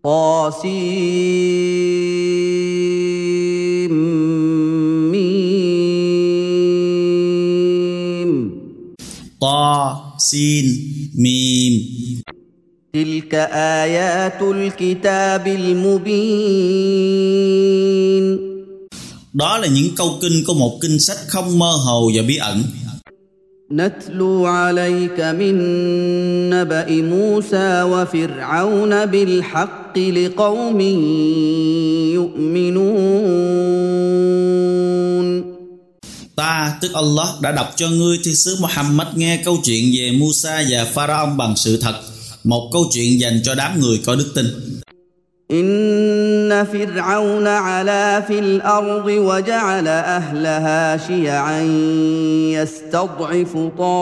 طاسيم Ta, Sin, Mim. تلك آيات الكتاب المبين. Đó là những câu kinh của một kinh sách không mơ hồ và bí ẩn. نتلو عليك من نبأ موسى وفرعون بالحق لقوم يؤمنون. Ta, tức Allah, đã đọc cho ngươi thiên sứ Muhammad nghe câu chuyện về Musa và Pharaoh bằng sự thật, một câu chuyện dành cho đám người có đức tin. إن فرعون علا في الأرض وجعل أهلها شيعا يستضعف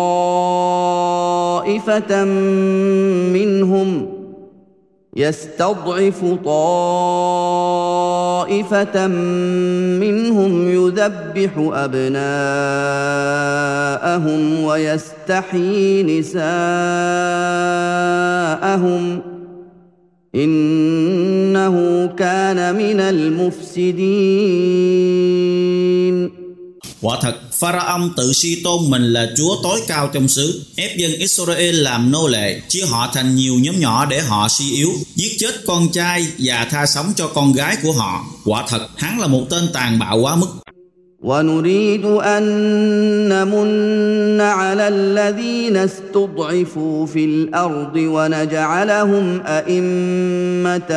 طائفة منهم يذبح أبناءهم ويستحيي نساءهم إنه كان من المفسدين. Quả thật, Pharaoh tự suy tôn mình là Chúa tối cao trong xứ, ép dân Israel làm nô lệ, chia họ thành nhiều nhóm nhỏ để họ suy yếu, giết chết con trai và tha sống cho con gái của họ. Quả thật, hắn là một tên tàn bạo quá mức. ونريد أن نمن على الذين استضعفوا في الأرض ونجعلهم أئمة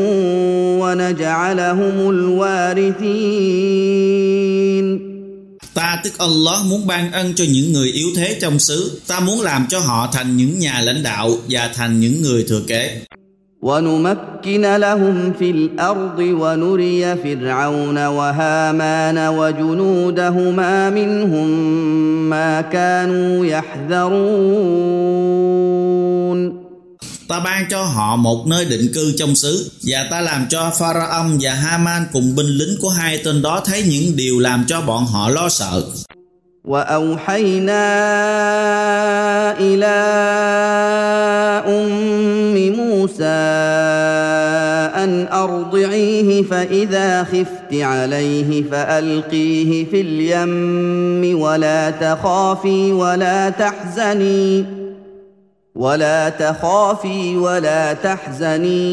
ونجعلهم الوارثين. Ta, tức Allah, muốn ban ân cho những người yếu thế trong xứ. Ta muốn làm cho họ thành những nhà lãnh đạo và thành những người thừa kế. ونمكن لهم في الأرض ونري فرعون وهامان وجنودهما منهم ما كانوا يحذرون. Ta ban cho họ một nơi định cư trong xứ, và ta làm cho Pharaoh và Haman cùng binh lính của hai tên đó thấy những điều làm cho bọn họ lo sợ. وأوحينا إلى أم موسى أن أرضعيه فإذا خفت عليه فألقيه في اليم ولا تخافي ولا تحزني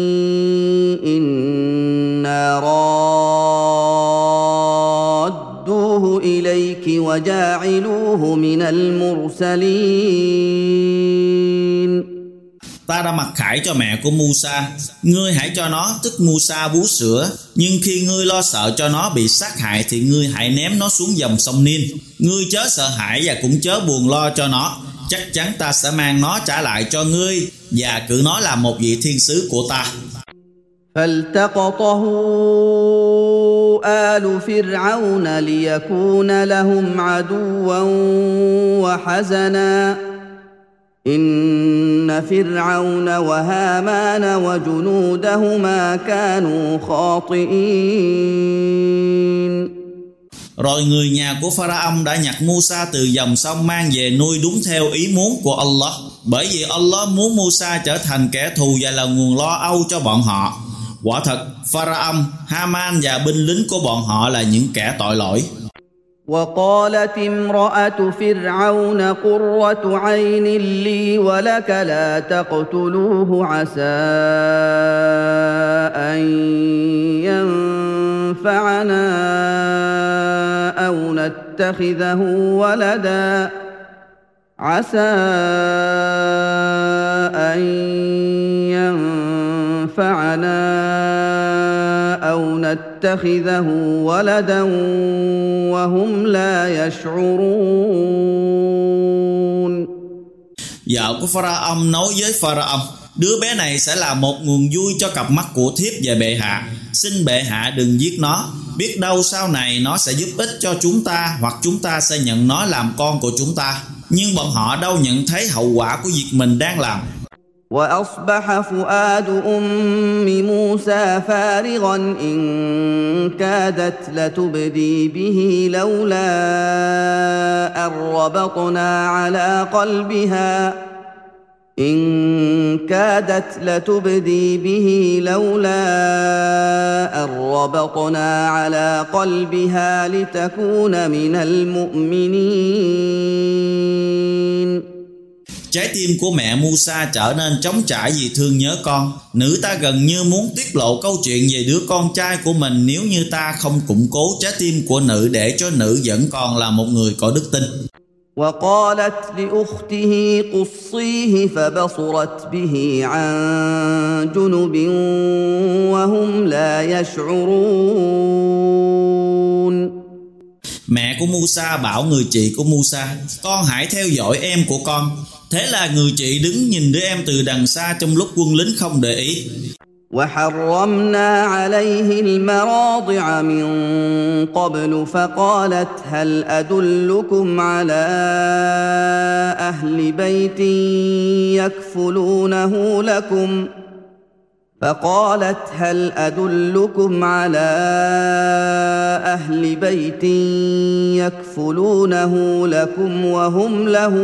إنا رادوه إليك وجاعلوه من المرسلين. Ta đã mặc khải cho mẹ của Musa. Ngươi hãy cho nó, tức Musa, bú sữa. Nhưng khi ngươi lo sợ cho nó bị sát hại thì ngươi hãy ném nó xuống dòng sông Nin. Ngươi chớ sợ hãi và cũng chớ buồn lo cho nó. Chắc chắn ta sẽ mang nó trả lại cho ngươi và cử nó làm một vị thiên sứ của ta. فالتقطه آل فرعون ليكون لهم عدوا وحزنا إن فرعون وهامان وجنودهما كانوا خاطئين. Rồi người nhà của Pharaoh đã nhặt Musa từ dòng sông mang về nuôi đúng theo ý muốn của Allah. Bởi vì Allah muốn Musa trở thành kẻ thù và là nguồn lo âu cho bọn họ. Quả thật, Pharaoh, Haman và binh lính của bọn họ là những kẻ tội lỗi. وقالت امرأة فرعون قرة عين لي ولك لا تقتلوه عسى أن ينفعنا أو نتخذه ولدا وهم لا يشعرون. Vợ của Pharaoh nói với Pharaoh: đứa bé này sẽ là một nguồn vui cho cặp mắt của thiếp và bệ hạ. Xin bệ hạ đừng giết nó. Biết đâu sau này nó sẽ giúp ích cho chúng ta, hoặc chúng ta sẽ nhận nó làm con của chúng ta. Nhưng bọn họ đâu nhận thấy hậu quả của việc mình đang làm. وأصبح فؤاد أم موسى فارغا إن كادت لتبدي به لولا أن ربطنا على قلبها إن كادت لتبدي به لولا أن ربطنا على قلبها لتكون من المؤمنين. Trái tim của mẹ Musa trở nên trống trải vì thương nhớ con. Nữ ta gần như muốn tiết lộ câu chuyện về đứa con trai của mình nếu như ta không củng cố trái tim của nữ để cho nữ vẫn còn là một người có đức tin. وقالت لأخته قصيه فبصرت به عن جنب وهم لا يشعرون. Mẹ của Musa bảo người chị của Musa: con hãy theo dõi em của con. Thế là người chị đứng nhìn đứa em từ đằng xa trong lúc quân lính không để ý. وحرمنا عليه المراضع من قبل فقالت هل أدلكم على أهل بيت يكفلونه لكم وهم له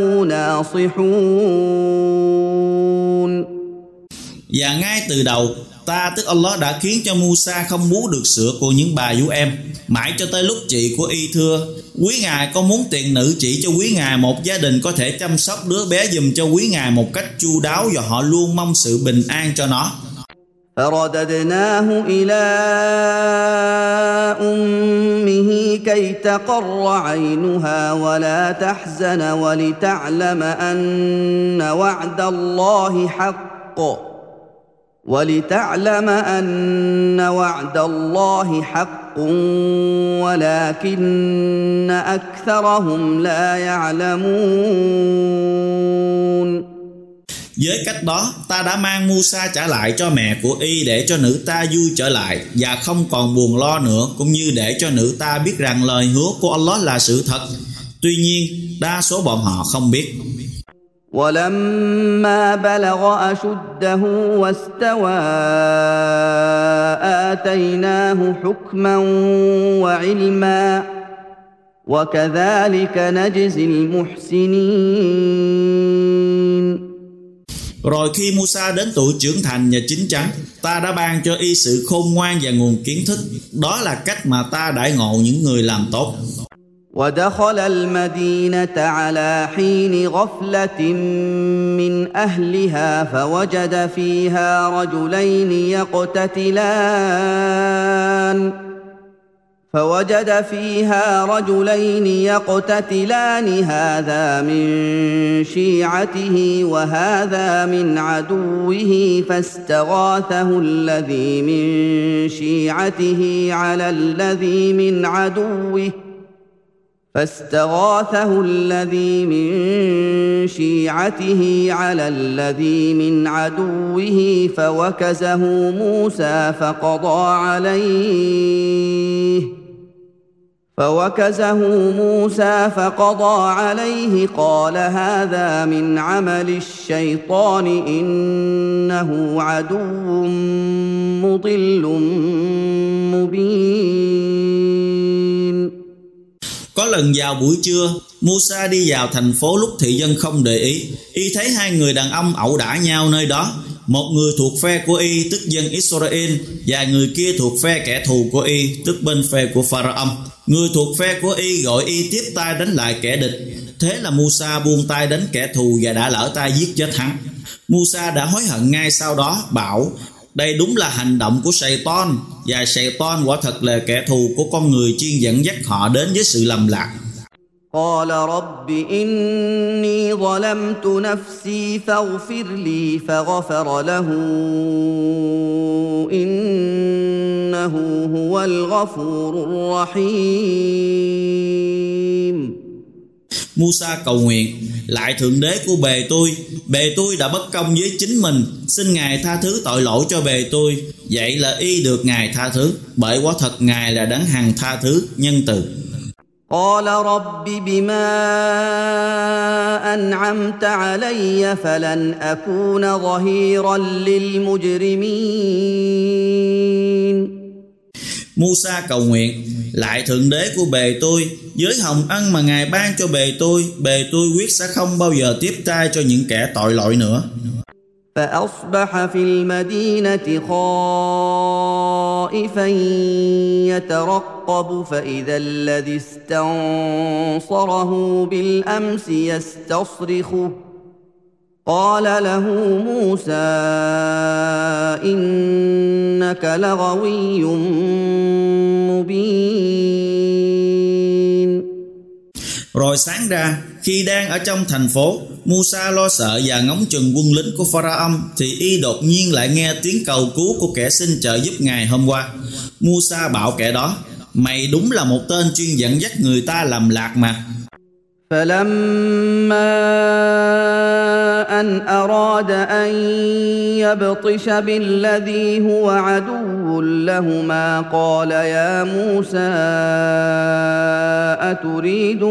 ناصحون. Và ngay từ đầu, ta tức Allah đã khiến cho Musa không bú được sữa của những bà vú em. Mãi cho tới lúc chị của y thưa: quý ngài có muốn tiện nữ chỉ cho quý ngài một gia đình có thể chăm sóc đứa bé giùm cho quý ngài một cách chu đáo, và họ luôn mong sự bình an cho nó. فرددناه إلى أمه كي تقر عينها ولا تحزن ولتعلم أن وعد الله حق ولكن أكثرهم لا يعلمون. Với cách đó, ta đã mang Musa trả lại cho mẹ của y để cho nữ ta vui trở lại và không còn buồn lo nữa, cũng như để cho nữ ta biết rằng lời hứa của Allah là sự thật. Tuy nhiên, đa số bọn họ không biết. وَلَمَّا بَلَغَ أَشُدَّهُ وَاسْتَوَى آتَيْنَاهُ حُكْمًا وَعِلْمًا وَكَذَلِكَ نَجْزِي الْمُحْسِنِينَ. Rồi khi Musa đến tuổi trưởng thành và chín chắn, ta đã ban cho y sự khôn ngoan và nguồn kiến thức. Đó là cách mà ta đãi ngộ những người làm tốt. ودخل المدينة على حين غفلة من أهلها فوجد فيها رجلين يقتتلان هذا من شيعته وهذا من عدوه فاستغاثه الذي من شيعته على الذي من عدوه فوكزه موسى فقضى عليه قال هذا من عمل الشيطان إنه عدو مضل مبين. Có lần vào buổi trưa, Musa đi vào thành phố lúc thị dân không để ý. Y thấy hai người đàn ông ẩu đả nhau nơi đó. Một người thuộc phe của y, tức dân Israel, và người kia thuộc phe kẻ thù của y, tức bên phe của Pharaoh. Người thuộc phe của y gọi y tiếp tay đánh lại kẻ địch. Thế là Musa buông tay đánh kẻ thù và đã lỡ tay giết chết hắn. Musa đã hối hận ngay sau đó, bảo: đây đúng là hành động của Satan, và Satan quả thật là kẻ thù của con người, chuyên dẫn dắt họ đến với sự lầm lạc. قال رب إني ظلمت نفسي فاغفر لي فغفر له إنه هو الغفور الرحيم. Musa cầu nguyện: lại Thượng Đế của bề tôi đã bất công với chính mình, xin Ngài tha thứ tội lỗi cho bề tôi. Vậy là y được Ngài tha thứ, bởi quả thật Ngài là đấng hằng tha thứ, nhân từ. قال رب بما أنعمت علي فلن أكون ظهيرا للمجرمين. Musa cầu nguyện: Lại Thượng Đế của bề tôi, với hồng ân mà Ngài ban cho bề tôi quyết sẽ không bao giờ tiếp tay cho những kẻ tội lỗi nữa. فأصبح في المدينة خائفا يترقب فإذا الذي استنصره بالأمس يستصرخه قال له موسى إنك لغوي مبين. Rồi sáng ra, khi đang ở trong thành phố, Musa lo sợ và ngóng chừng quân lính của Pharaoh, thì y đột nhiên lại nghe tiếng cầu cứu của kẻ xin trợ giúp Ngài hôm qua. Musa bảo kẻ đó: Mày đúng là một tên chuyên dẫn dắt người ta làm lạc mà. فلما أن أراد أن يبطش بالذي هو عدو لهما قال يا موسى أتريد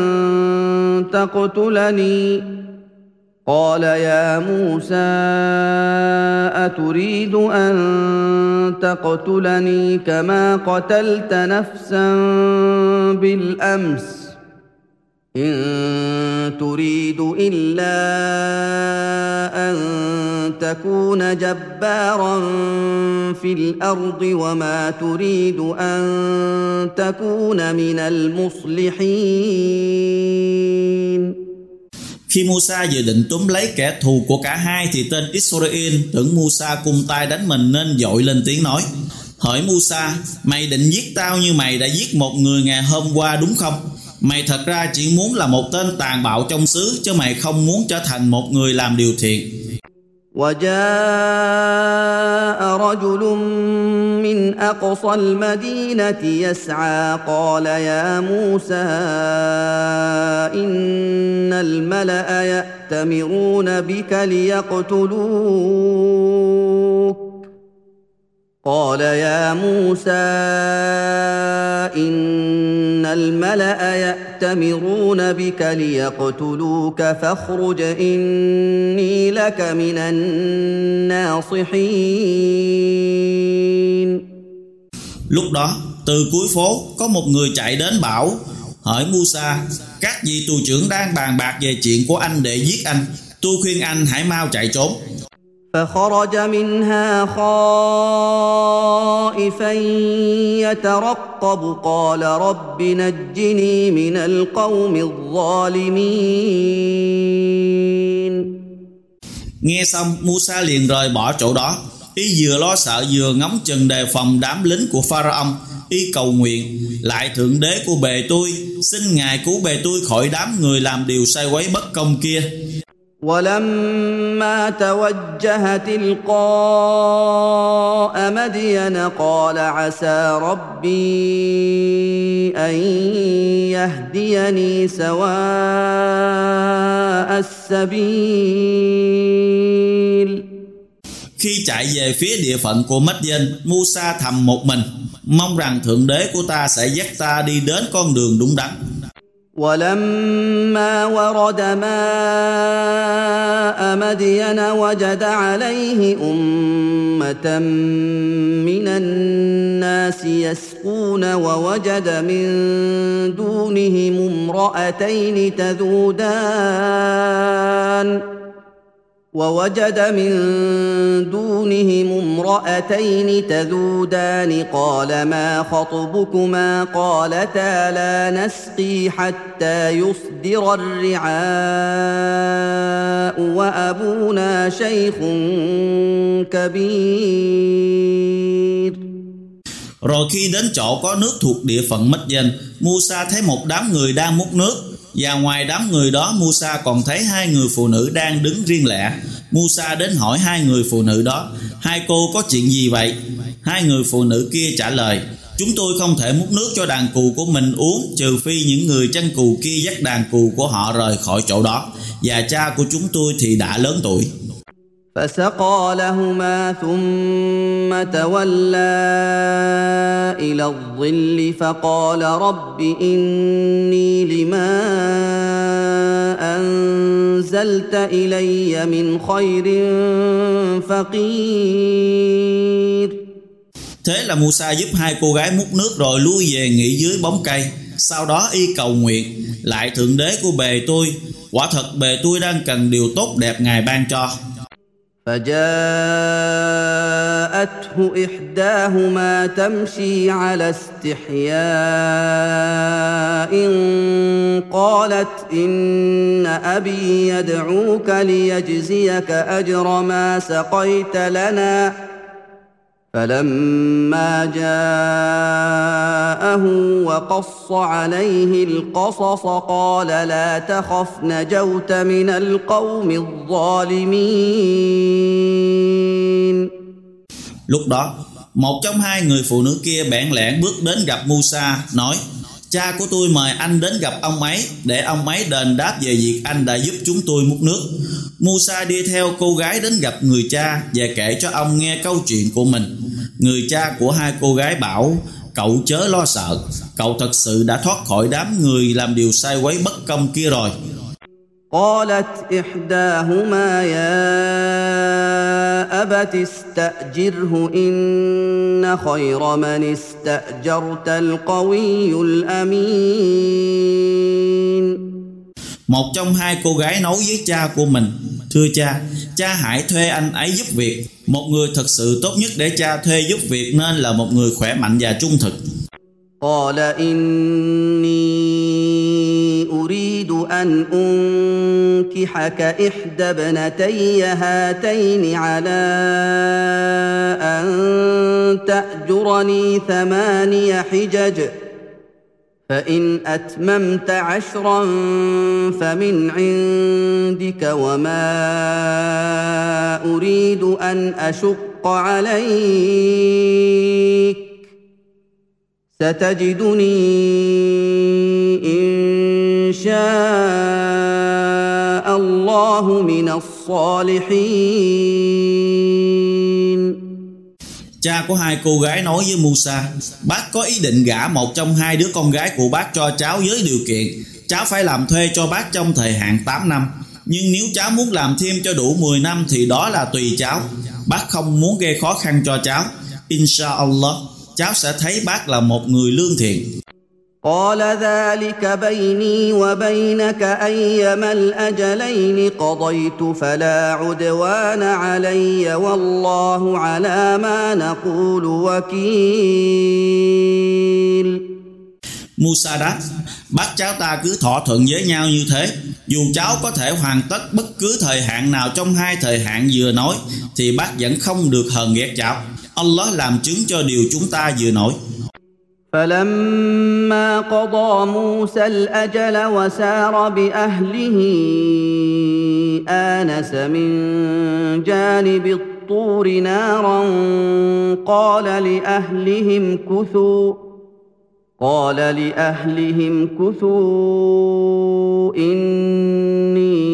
أن تقتلني كما قتلت نفسا بالأمس إن تريد إلا أن تكون جبارا في الأرض وما تريد أن تكون من المصلحين. Khi Musa dự định túm lấy kẻ thù của cả hai, thì tên Israel tưởng Musa cung tay đánh mình nên vội lên tiếng nói: Hỡi Musa, mày định giết tao như mày đã giết một người ngày hôm qua đúng không? Mày thật ra chỉ muốn là một tên tàn bạo trong xứ, chứ mày không muốn trở thành một người làm điều thiện. وجاء رجل من أقصى المدينة يسعى قال يا موسى إن الملأ يأتمرون بك ليقتلوك قال يا موسى إن الملأ يأتمرون بك ليقتلوك فاخرج إني لك من الناصحين. Lúc đó, từ cuối phố có một người chạy đến bảo: Hỡi Musa, các vị tù trưởng đang bàn bạc về chuyện của anh để giết anh. Tôi khuyên anh hãy mau chạy trốn. فخرج منها خائفا يترقب قال رب نجني من القوم الظالمين. Nghe xong, Musa liền rời bỏ chỗ đó. Y vừa lo sợ vừa ngóng chừng đề phòng đám lính của Pharaoh. Y cầu nguyện: Lại Thượng Đế của bề tôi, xin Ngài cứu bề tôi khỏi đám người làm điều sai quấy bất công kia. ولما توجه تلقاء مدين قال عسى ربي أن يهديني سواء السبيل. Khi chạy về phía địa phận của Madian, Musa thầm một mình, mong rằng Thượng Đế của ta sẽ dắt ta đi đến con đường đúng đắn. ولما ورد ماء مدين وجد عليه أمة من الناس يسقون ووجد من دونهم امرأتين تذودان قال ما خطبكما قالتا لا نسقي حتى يصدر الرعاء وأبونا شيخ كبير. Rồi khi đến chỗ có nước thuộc địa phận Madian, Musa thấy một đám người đang múc nước, và ngoài đám người đó Musa còn thấy hai người phụ nữ đang đứng riêng lẻ. Musa đến hỏi hai người phụ nữ đó: Hai cô có chuyện gì vậy? Hai người phụ nữ kia trả lời: Chúng tôi không thể múc nước cho đàn cừu của mình uống, trừ phi những người chăn cừu kia dắt đàn cừu của họ rời khỏi chỗ đó, và cha của chúng tôi thì đã lớn tuổi. فسقى لهما ثم تولى إلى الظل فقال رب إني لما أنزلت إلي من خير فقير. Thế là Musa giúp hai cô gái múc nước rồi lui về nghỉ dưới bóng cây. Sau đó y cầu nguyện: lại Thượng Đế của bề tôi, quả thật bề tôi đang cần điều tốt đẹp Ngài ban cho. فجاءته إحداهما تمشي على استحياء قالت إن أبي يدعوك ليجزيك أجر ما سقيت لنا فلما جاءه وقص عليه القصص قال لا تخف نجوت من القوم الظالمين. Lúc đó, một trong hai người phụ nữ kia bẽn lẽn bước đến gặp Musa, nói: cha của tôi mời anh đến gặp ông ấy để ông ấy đền đáp về việc anh đã giúp chúng tôi múc nước. Musa đi theo cô gái đến gặp người cha và kể cho ông nghe câu chuyện của mình. Người cha của hai cô gái bảo: cậu chớ lo sợ, cậu thật sự đã thoát khỏi đám người làm điều sai quấy bất công kia rồi. قالت إحداهما يا أبت استأجره إن خير من استأجرت القوي الأمين. Một trong hai cô gái nói với cha của mình: thưa cha, cha hãy thuê anh ấy giúp việc. Một người thật sự tốt nhất để cha thuê giúp việc nên là một người khỏe mạnh và trung thực. قال إني أريد أن أنكحك إحدى ابنتي هاتين على أن تأجرني 8 حجج فإن أتممت 10 فمن عندك وما أريد أن أشق عليك ستجدني إن شاء الله من الصالحين. Cha của hai cô gái nói với Musa: bác có ý định gả một trong hai đứa con gái của bác cho cháu với điều kiện cháu phải làm thuê cho bác trong thời hạn 8 năm. Nhưng nếu cháu muốn làm thêm cho đủ 10 năm thì đó là tùy cháu. Bác không muốn gây khó khăn cho cháu. Inshallah, cháu sẽ thấy bác là một người lương thiện. قال ذلك بيني وبينك أيما الأجلين قضيت فلا عدوان علي والله على ما نقول وكيل. Musa đáp: bác cháu ta cứ thỏa thuận với nhau như thế. Dù cháu có thể hoàn tất bất cứ thời hạn nào trong hai thời hạn vừa nói thì bác vẫn không được hờn ghét cháu. Allah làm chứng cho điều chúng ta vừa nói. فلما قضى موسى الأجل وسار بأهله آنس من جانب الطور نارا قال لأهلهم كثوا إني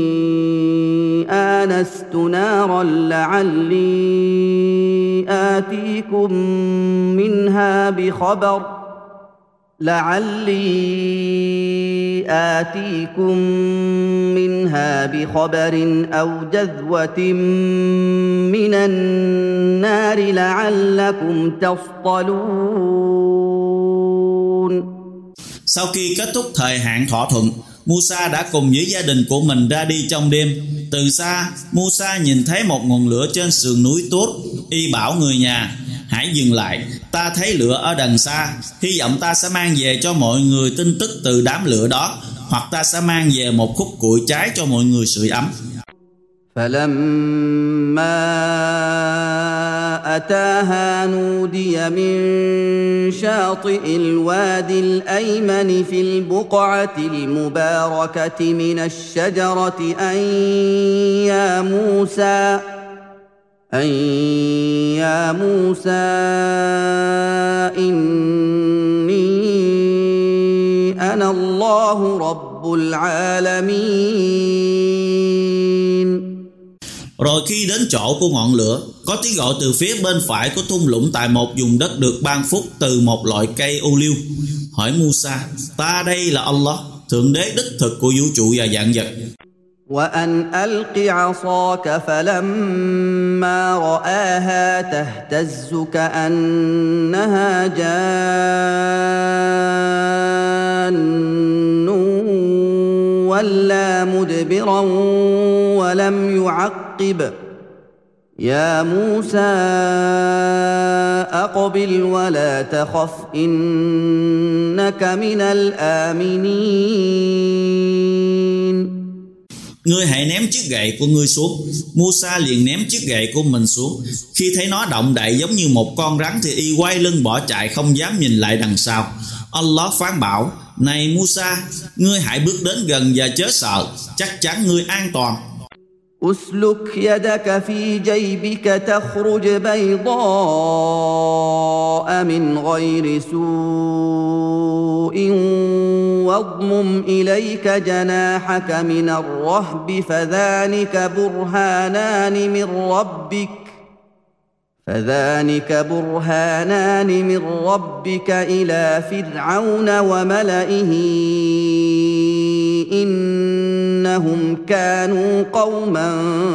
آنست نارا لعلي آتيكم منها بخبر أو جذوة من النار لعلكم تصطلون. Sau khi kết thúc thời hạn thỏa thuận, Musa đã cùng với gia đình của mình ra đi trong đêm. Từ xa, Musa nhìn thấy một ngọn lửa trên sườn núi Tốt. Y bảo người nhà: hãy dừng lại, ta thấy lửa ở đằng xa. Hy vọng ta sẽ mang về cho mọi người tin tức từ đám lửa đó, hoặc ta sẽ mang về một khúc củi cháy cho mọi người sưởi ấm. فلما أتاها نودي من شاطئ الوادي الأيمن في البقعة المباركة من الشجرة أن يا موسى إني أنا الله رب العالمين. Rồi khi đến chỗ của ngọn lửa, có tiếng gọi từ phía bên phải của thung lũng tại một vùng đất được ban phúc từ một loại cây ô liu. Hỏi Musa: ta đây là Allah, Thượng Đế đích thực của vũ trụ và vạn vật. وأن ألق عصاك فلما رآها تهتز كأنها جان ولا مدبرا ولم يعقب يا موسى أقبل ولا تخف إنك من الآمنين. Ngươi hãy ném chiếc gậy của ngươi xuống. Musa liền ném chiếc gậy của mình xuống. Khi thấy nó động đậy giống như một con rắn thì y quay lưng bỏ chạy, không dám nhìn lại đằng sau. Allah phán bảo: Này Musa, ngươi hãy bước đến gần và chớ sợ, chắc chắn ngươi an toàn. أسلك يدك في جيبك تخرج بيضاء من غير سوء واضمم إليك جناحك من الرهب فذلك برهانان من ربك إلى فرعون وملئه إنهم كانوا قوما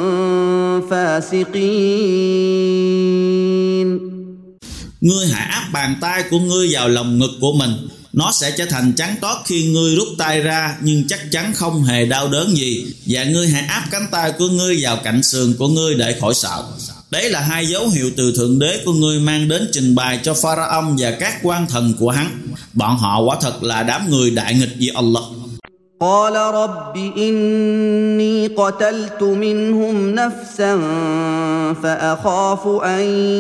فاسقين. Ngươi hãy áp bàn tay của ngươi vào lòng ngực của mình, nó sẽ trở thành trắng toát khi ngươi rút tay ra, nhưng chắc chắn không hề đau đớn gì. Và ngươi hãy áp cánh tay của ngươi vào cạnh sườn của ngươi để khỏi sợ. Đấy là hai dấu hiệu từ Thượng Đế của ngươi mang đến trình bày cho Pharaoh và các quan thần của hắn. Bọn họ quả thật là đám người đại nghịch với Allah. قال رب إني قتلت منهم نفسا فأخاف أن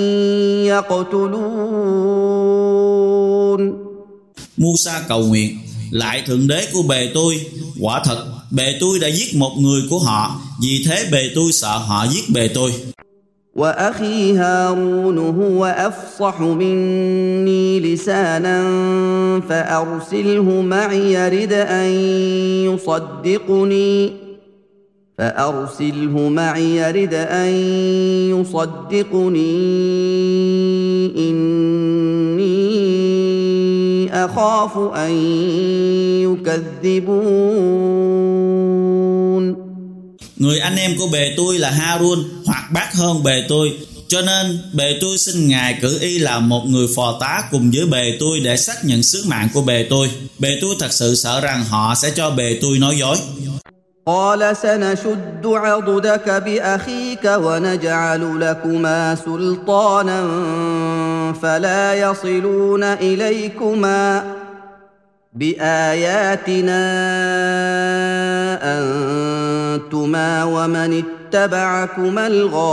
يقتلون. Musa cầu nguyện: Lại Thượng Đế của bề tôi, quả thật bề tôi đã giết một người của họ, vì thế bề tôi sợ họ giết bề tôi. وأخي هارون هو أفصح مني لسانا فأرسله معي يرد أن يصدقني إني أخاف أن يكذبون. Người anh em của bề tôi là Harun hoạt bát hơn bề tôi, cho nên bề tôi xin Ngài cử y làm một người phò tá cùng với bề tôi để xác nhận sứ mạng của bề tôi. Bề tôi thật sự sợ rằng họ sẽ cho bề tôi nói dối. قال سنشد عضدك بأخيك ونجعل لكما سلطانا فلا يصلون إليكما بآياتنا أنتما ومن اتبعكما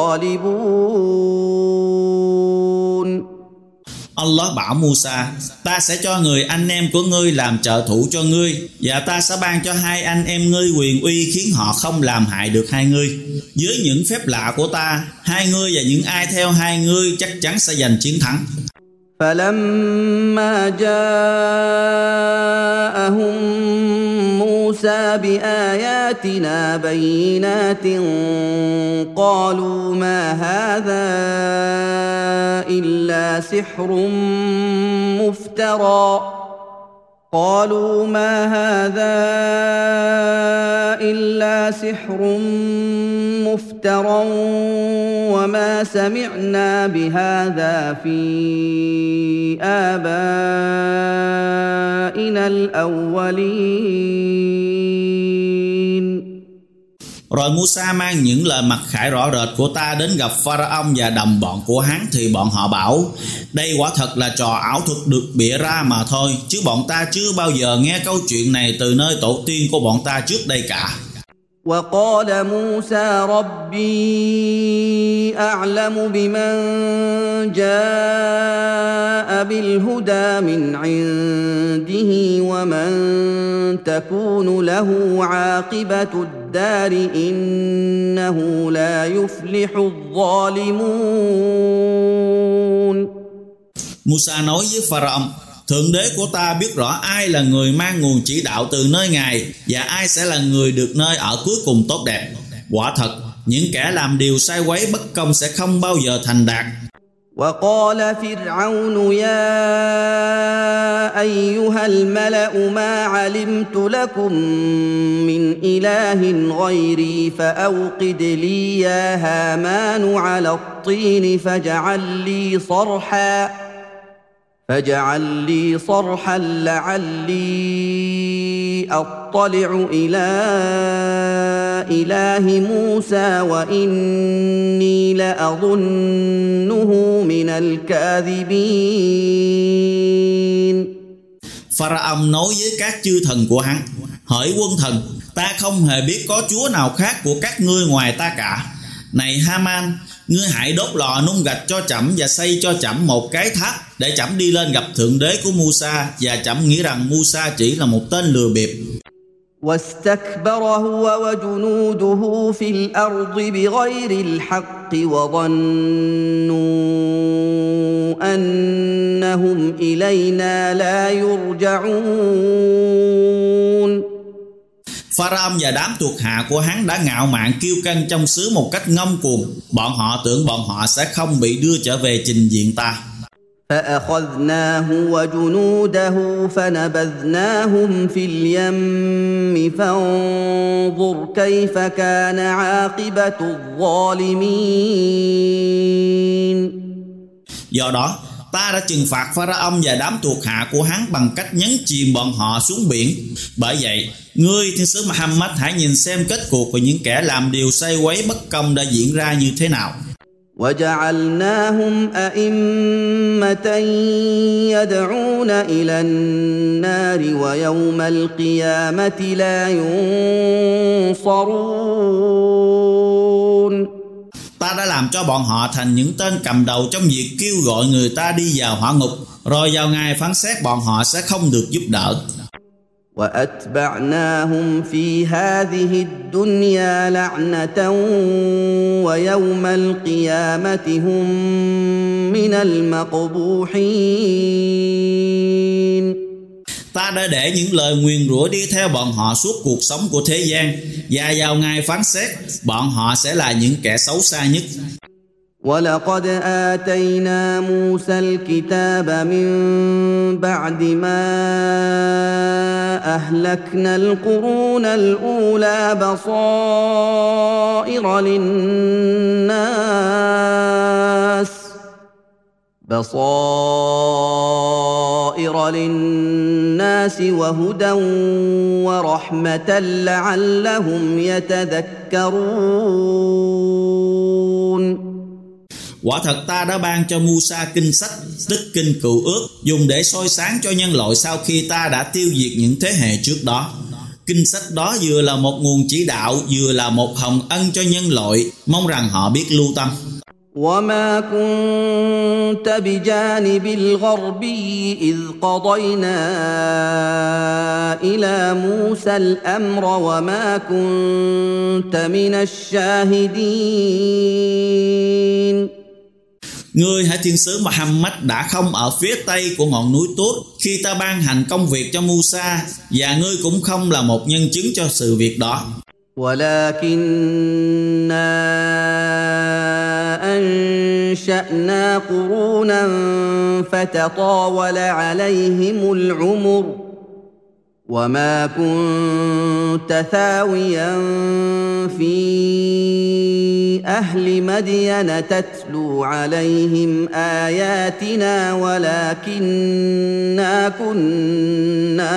الغالبون. Allah bảo Musa: Ta sẽ cho người anh em của ngươi làm trợ thủ cho ngươi, và ta sẽ ban cho hai anh em ngươi quyền uy khiến họ không làm hại được hai ngươi. Với những phép lạ của ta, hai ngươi và những ai theo hai ngươi chắc chắn sẽ giành chiến thắng. فلما جاءهم موسى بآياتنا بينات قالوا ما هذا إلا سحر مفترى وما سمعنا بهذا في آبائنا الأولين. Rồi Musa mang những lời mặc khải rõ rệt của ta đến gặp Pharaoh và đồng bọn của hắn, thì bọn họ bảo: Đây quả thật là trò ảo thuật được bịa ra mà thôi, chứ bọn ta chưa bao giờ nghe câu chuyện này từ nơi tổ tiên của bọn ta trước đây cả. وقال موسى ربي أعلم بمن جاء بالهدى من عنده ومن تكون له عاقبة الدار إنه لا يفلح الظالمون. Musa nói với Pharaoh: Thượng Đế của ta biết rõ ai là người mang nguồn chỉ đạo từ nơi Ngài và ai sẽ là người được nơi ở cuối cùng tốt đẹp. Quả thật, những kẻ làm điều sai quấy bất công sẽ không bao giờ thành đạt. وقال فرعون يا أيها الملأ ما علمت لكم من إله غيري فأوقد لي يا هامان على الطين فاجعل لي صرحا لعلي أطلع إلى إله موسى وإني لأظنه من الكاذبين. Pharaoh nói với các chư thần của hắn: hỡi quân thần, ta không hề biết có chúa nào khác của các ngươi ngoài ta cả. Này Haman, ngươi hãy đốt lò nung gạch cho trẫm và xây cho trẫm một cái tháp để trẫm đi lên gặp thượng đế của Musa, và trẫm nghĩ rằng Musa chỉ là một tên lừa bịp. واستكبر هو وجنوده في الأرض بغير الحق وظنوا أنهم إلينا لا يرجعون. Pharaoh và đám thuộc hạ của hắn đã ngạo mạn kiêu căng trong xứ một cách ngông cuồng. Bọn họ tưởng bọn họ sẽ không bị đưa trở về trình diện ta. فأخذناه وجنوده فنبذناهم في اليم فانظر كيف كان عاقبة الظالمين. Do đó, ta đã trừng phạt Pharaoh và đám thuộc hạ của hắn bằng cách nhấn chìm bọn họ xuống biển. Bởi vậy, ngươi thiên sứ Muhammad hãy nhìn xem kết cuộc của những kẻ làm điều sai quấy bất công đã diễn ra như thế nào. وجعلناهم أئمة يدعون إلى النار ويوم القيامة لا ينصرون. Ta đã làm cho bọn họ thành những tên cầm đầu trong việc kêu gọi người ta đi vào hỏa ngục, rồi vào ngày phán xét bọn họ sẽ không được giúp đỡ. وأتبعناهم في هذه الدنيا لعنة ويوم القيامة هم من المقبوحين. Ta đã để những lời nguyền rủa đi theo bọn họ suốt cuộc sống của thế gian, và vào ngày phán xét, bọn họ sẽ là những kẻ xấu xa nhất. وَلَقَدْ آتَيْنَا مُوسَى الْكِتَابَ مِنْ بَعْدِ مَا أَهْلَكْنَا الْقُرُونَ الْأُولَى بَصَائِرَ لِلنَّاسِ وَهُدًى وَرَحْمَةً لَعَلَّهُمْ يَتَذَكَّرُونَ. Quả thật ta đã ban cho Musa kinh sách, tức kinh cựu ước, dùng để soi sáng cho nhân loại sau khi ta đã tiêu diệt những thế hệ trước đó. Kinh sách đó vừa là một nguồn chỉ đạo, vừa là một hồng ân cho nhân loại, mong rằng họ biết lưu tâm. وَمَا كُنْتَ بِجَانِبِ الْغَرْبِيِّ إِذْ قَضَيْنَا إِلَى مُوسَى الْأَمْرَ وَمَا كُنْتَ مِنَ الشَّاهِدِينَ. Ngươi hỡi thiên sứ Muhammad đã không ở phía tây của ngọn núi Tốt khi ta ban hành công việc cho Musa, và ngươi cũng không là một nhân chứng cho sự việc đó. وَلَكِنَّا أَنشَأْنَا قُرُونًا فَتَطَاوَلَ عَلَيْهِمُ الْعُمُرُ وَمَا كُنْتَ ثَاوِيًا فِي أَهْلِ مَدْيَنَ تَتْلُو عَلَيْهِمْ آيَاتِنَا وَلَكِنَّا كُنَّا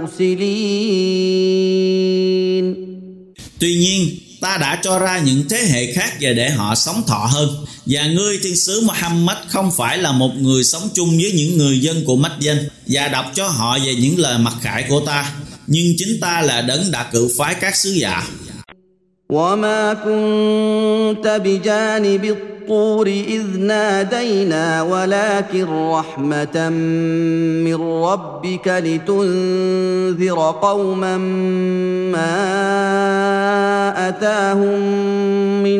مُرْسِلِينَ. Tuy nhiên, ta đã cho ra những thế hệ khác và để họ sống thọ hơn. Và ngươi thiên sứ Muhammad không phải là một người sống chung với những người dân của Madian và đọc cho họ về những lời mặc khải của ta, nhưng chính ta là đấng đã cử phái các sứ giả. وَمَا كُنْتَ بِجَانِبِ الطُّورِ إِذْ نَادَيْنَا وَلَكِنْ رَحْمَةً مِّن رَّبِّكَ لِتُنذِرَ قَوْمًا مَّا أَتَاهُم مِّن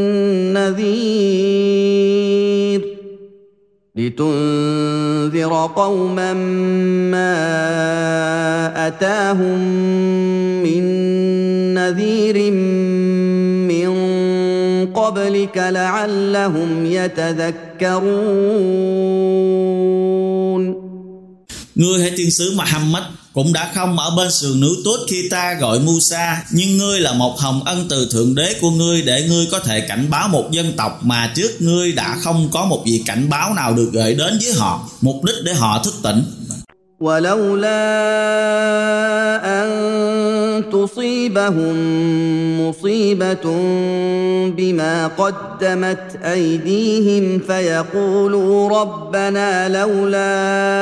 نَذِيرٍ من قبلك لعلهم يتذكرون. تذكرون. Ngươi hãy tiên sứ Muhammad cũng đã không ở bên sườn núi tốt khi ta gọi Musa, nhưng ngươi là một hồng ân từ Thượng Đế của ngươi để ngươi có thể cảnh báo một dân tộc mà trước ngươi đã không có một vị cảnh báo nào được gửi đến với họ, mục đích để họ thức tỉnh. ولولا أن تصيبهم مصيبة بما قدمت أيديهم فيقولوا ربنا لولا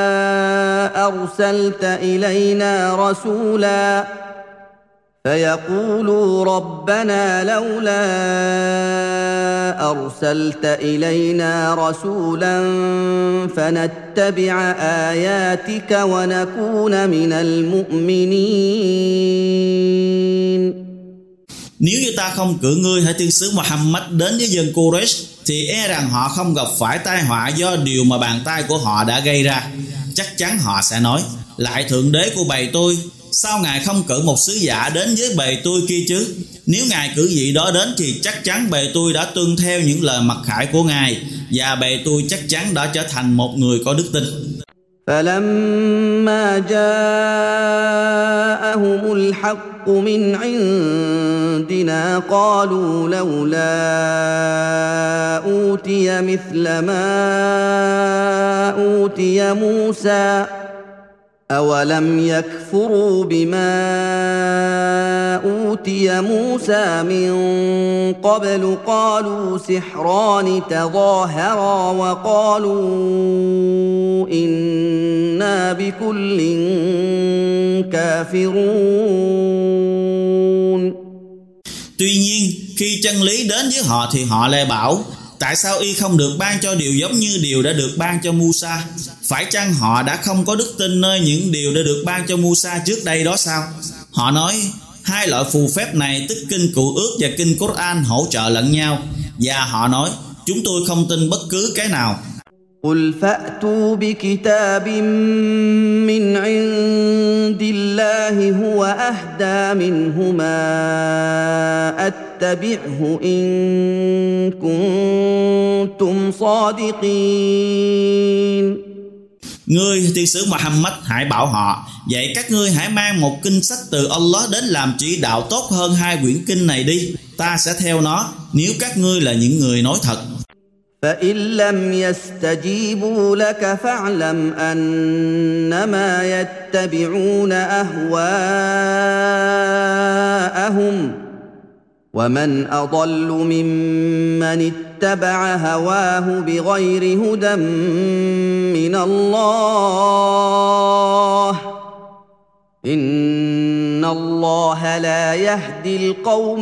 أرسلت إلينا رسولا فنتبع آياتك ونكون من المؤمنين. Nếu như ta không cử ngươi hãy tiên sứ Muhammad đến với dân Quraysh thì e rằng họ không gặp phải tai họa do điều mà bàn tay của họ đã gây ra. Chắc chắn họ sẽ nói: lại Thượng Đế của bầy tôi, sao Ngài không cử một sứ giả đến với bầy tôi kia chứ? Nếu Ngài cử vị đó đến thì chắc chắn bầy tôi đã tuân theo những lời mặc khải của Ngài, và bầy tôi chắc chắn đã trở thành một người có đức tin. فلما جاءهم الحق من عندنا قالوا لولا أوتي مثل ما أوتي موسى أولم يكفروا بما أوتي موسى من قبل قالوا سحران تظاهرا وقالوا إنا بكل كافرون. Tuy nhiên khi chân lý đến với họ thì họ lại bảo: tại sao y không được ban cho điều giống như điều đã được ban cho Musa? Phải chăng họ đã không có đức tin nơi những điều đã được ban cho Musa trước đây đó sao? Họ nói hai loại phù phép này, tức kinh Cựu Ước và kinh Quran, hỗ trợ lẫn nhau, và họ nói chúng tôi không tin bất cứ cái nào. قل فأتوا بكتاب من عند الله هو أهدى منهما أتبعه إن كنتم صادقين. Ngươi tiên sứ Muhammad hãy bảo họ: vậy các ngươi hãy mang một kinh sách từ Allah đến làm chỉ đạo tốt hơn hai quyển kinh này đi, ta sẽ theo nó nếu các ngươi là những người nói thật. فإن لم يستجيبوا لك فاعلم أنما يتبعون أهواءهم ومن أضل ممن اتبع هواه بغير هدى من الله إن الله لا يهدي القوم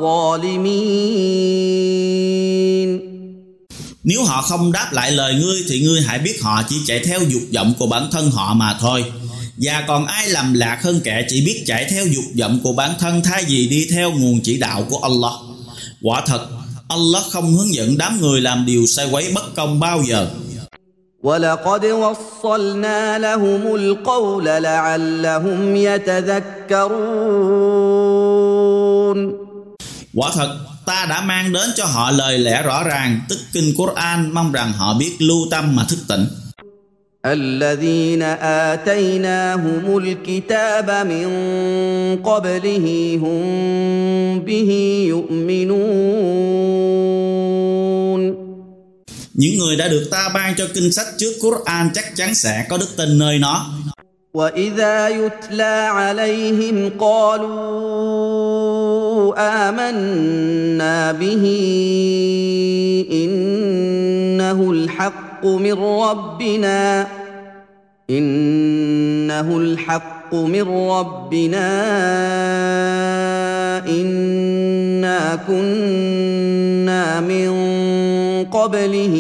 الظالمين. Nếu họ không đáp lại lời ngươi thì ngươi hãy biết họ chỉ chạy theo dục vọng của bản thân họ mà thôi. Và còn ai lầm lạc hơn kẻ chỉ biết chạy theo dục vọng của bản thân thay vì đi theo nguồn chỉ đạo của Allah. Quả thật, Allah không hướng dẫn đám người làm điều sai quấy bất công bao giờ. وَلَقَدْ وَصَّلْنَا لَهُمُ الْقَوْلَ لَعَلَّهُمْ يَتَذَكَّرُونَ. Quả thật, ta đã mang đến cho họ lời lẽ rõ ràng, tức kinh Quran, mong rằng họ biết lưu tâm mà thức tỉnh. الذين آتيناهم الكتاب من قبله هم به يؤمنون. Những người đã được ta ban cho kinh sách trước Quran chắc chắn sẽ có đức tin nơi nó. وإذا يتلى عليهم قالوا آمنا به إنه الحق من ربنا إنا كنا من قبله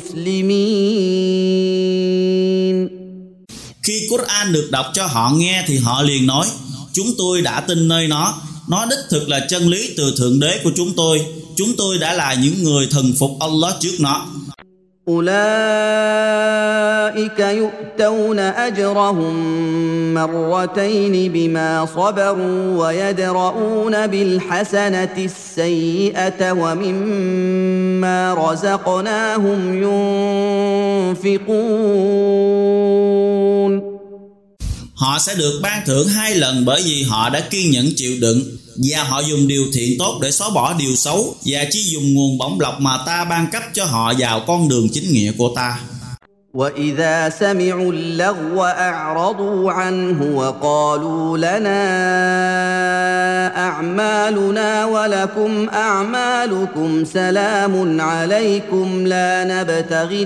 مسلمين. Khi Quran được đọc cho họ nghe thì họ liền nói: chúng tôi đã tin nơi nó đích thực là chân lý từ Thượng Đế của chúng tôi đã là những người thần phục Allah trước nó. أولئك أولئك يؤتون أجرهم مرتين بما صبروا ويدرؤون بالحسنة السيئة ومما رزقناهم ينفقون. Họ sẽ được ban thưởng 2 lần bởi vì họ đã kiên nhẫn chịu đựng và họ dùng điều thiện tốt để xóa bỏ điều xấu và chỉ dùng nguồn bổng lộc mà ta ban cấp cho họ vào con đường chính nghĩa của ta. وَإِذَا سَمِعُوا اللَّغْوَ أَعْرَضُوا عَنْهُ وَقَالُوا لَنَا أَعْمَالُنَا وَلَكُمْ أَعْمَالُكُمْ سَلَامٌ عَلَيْكُمْ لَا نَبْتَغِي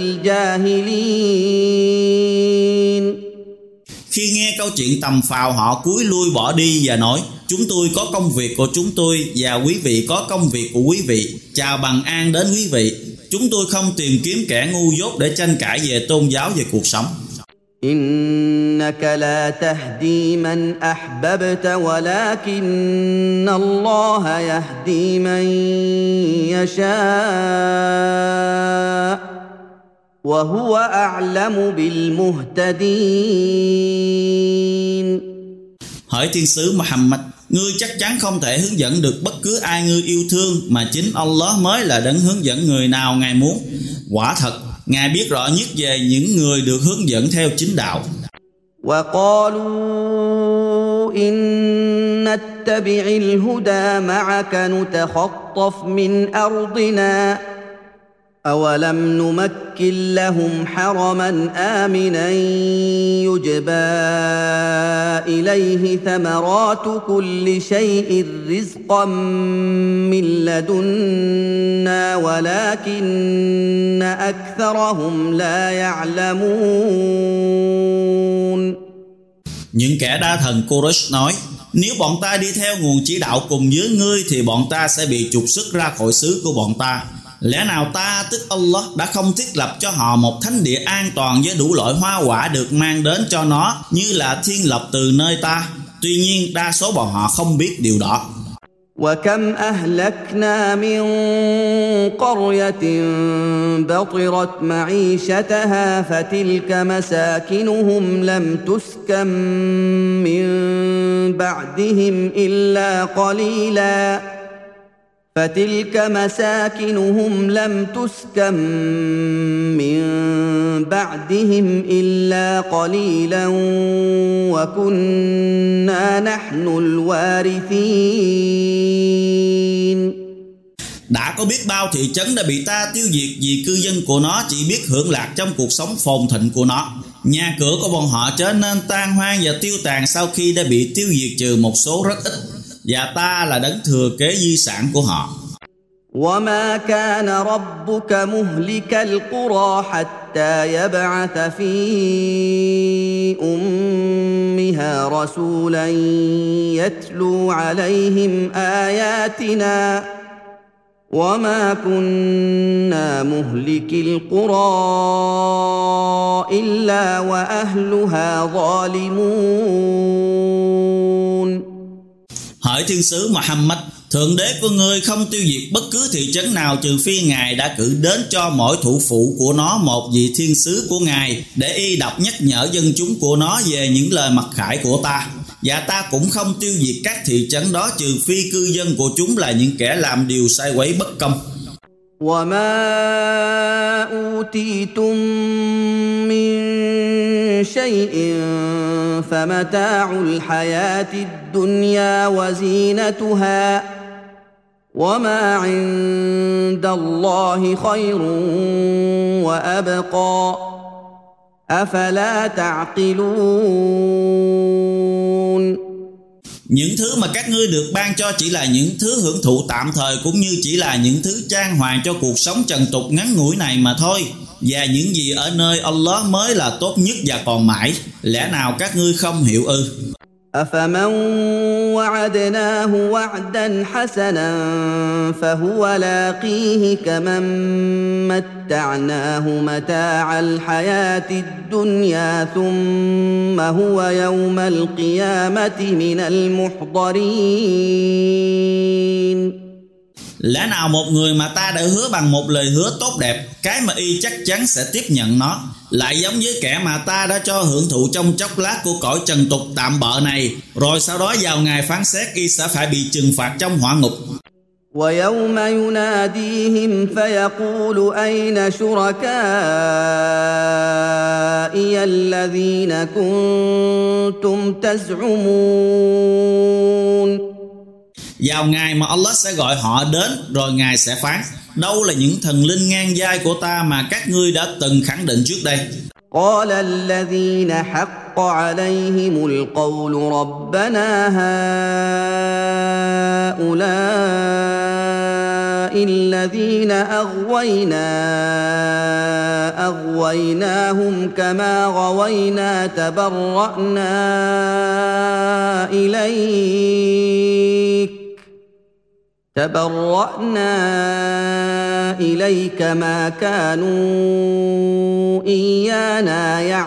الْجَاهِلِينَ. Khi nghe câu chuyện tầm phào, họ cúi lui bỏ đi và nói: chúng tôi có công việc của chúng tôi và quý vị có công việc của quý vị. Chào bằng an đến quý vị. Chúng tôi không tìm kiếm kẻ ngu dốt để tranh cãi về tôn giáo, về cuộc sống. إنك لا تهدي من أحببت ولكن الله يهدي من يشاء وهو أعلم بالمهتدين. Hỡi thiên sứ Muhammad, ngươi chắc chắn không thể hướng dẫn được bất cứ ai ngươi yêu thương, mà chính Allah mới là đấng hướng dẫn người nào Ngài muốn. Quả thật, Ngài biết rõ nhất về những người được hướng dẫn theo chính đạo. وقالوا إن نتبع الهدى معك نتخطف من أرضنا أولم نمكن لهم حرما آمنا يجبى إليه ثمرات كل شيء رزقا من لدنا ولكن أكثرهم لا يعلمون. Những kẻ đa thần Quraysh nói: nếu bọn ta đi theo nguồn chỉ đạo cùng với ngươi thì bọn ta sẽ bị trục xuất ra khỏi xứ của bọn ta. Lẽ nào ta, tức Allah, đã không thiết lập cho họ một thánh địa an toàn với đủ loại hoa quả được mang đến cho nó như là thiên lộc từ nơi ta? Tuy nhiên đa số bọn họ không biết điều đó. وَكَمْ أَهْلَكْنَا مِنْ قَرْيَةٍ بَطِرَتْ مَعِيشَتَهَا فَتِلْكَ مَسَاكِنُهُمْ لَمْ تُسْكَنْ مِنْ بَعْدِهِمْ إِلَّا قَلِيلًا وَكُنَّا نَحْنُ الْوَارِثِينَ. Đã có biết bao thị trấn đã bị ta tiêu diệt vì cư dân của nó chỉ biết hưởng lạc trong cuộc sống phồn thịnh của nó. Nhà cửa của bọn họ trở nên tan hoang và tiêu tàn sau khi đã bị tiêu diệt trừ một số rất ít, và ta là đấng thừa kế di sản của họ. وَمَا كَانَ رَبُّكَ مُهْلِكَ الْقُرَى حَتَّى يَبْعَثَ فِي أُمِّهَا رَسُولًا يَتْلُو عَلَيْهِمْ آيَاتِنَا وَمَا كُنَّا مُهْلِكِي الْقُرَى إِلَّا وَأَهْلُهَا ظَالِمُونَ. Hỡi thiên sứ Muhammad, Thượng đế của ngươi không tiêu diệt bất cứ thị trấn nào trừ phi Ngài đã cử đến cho mỗi thủ phụ của nó một vị thiên sứ của Ngài để y đọc nhắc nhở dân chúng của nó về những lời mặc khải của ta. Và ta cũng không tiêu diệt các thị trấn đó trừ phi cư dân của chúng là những kẻ làm điều sai quấy bất công. وَمَا أُوتِيتُم مِّن شَيْءٍ فَمَتَاعُ الْحَيَاةِ الدُّنْيَا وَزِينَتُهَا وَمَا عِندَ اللَّهِ خَيْرٌ وَأَبْقَى أَفَلَا تَعْقِلُونَ. Những thứ mà các ngươi được ban cho chỉ là những thứ hưởng thụ tạm thời, cũng như chỉ là những thứ trang hoàng cho cuộc sống trần tục ngắn ngủi này mà thôi. Và những gì ở nơi Allah mới là tốt nhất và còn mãi. Lẽ nào các ngươi không hiểu ư? أَفَمَنْ وَعَدْنَاهُ وَعْدًا حَسَنًا فَهُوَ لَاقِيهِ كَمَنْ مَتَّعْنَاهُ مَتَاعَ الْحَيَاةِ الدُّنْيَا ثُمَّ هُوَ يَوْمَ الْقِيَامَةِ مِنَ الْمُحْضَرِينَ. Lẽ nào một người mà ta đã hứa bằng một lời hứa tốt đẹp, cái mà y chắc chắn sẽ tiếp nhận nó, lại giống với kẻ mà ta đã cho hưởng thụ trong chốc lát của cõi trần tục tạm bợ này, rồi sau đó vào ngày phán xét y sẽ phải bị trừng phạt trong hỏa ngục. وَيَوْمَ يُنَادِيهِمْ فَيَقُولُ أَيْنَ شُرَكَائِيَ الَّذِينَ كُنتُمْ تَزْعُمُونَ. Vào ngày mà Allah sẽ gọi họ đến, rồi Ngài sẽ phán: đâu là những thần linh ngang giai của ta mà các ngươi đã từng khẳng định trước đây? قال الذين حق عليهم القول ربنا هؤلاء الذين أغويناهم كما غوينا تبرأنا إليك ما كانوا إيانا